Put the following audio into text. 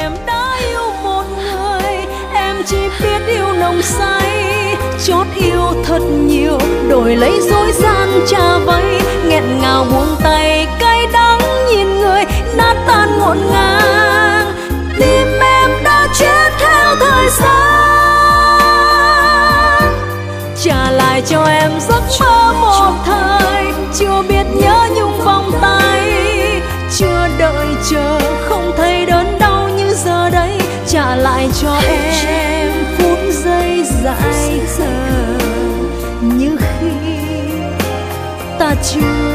em đã yêu một người, em chỉ biết yêu nồng say, chót yêu thật nhiều đổi lấy dối gian trả vay, nghẹn ngào buông tay cay đắng nhìn người nát tan ngổn ngang. Tim em đã chết theo thời gian, trả lại cho em giấc mơ một thời, chưa biết nhớ nhung vòng tay, chưa đợi chờ không thấy đớn đau như giờ đây, trả lại cho em phút giây dại khờ như khi ta chưa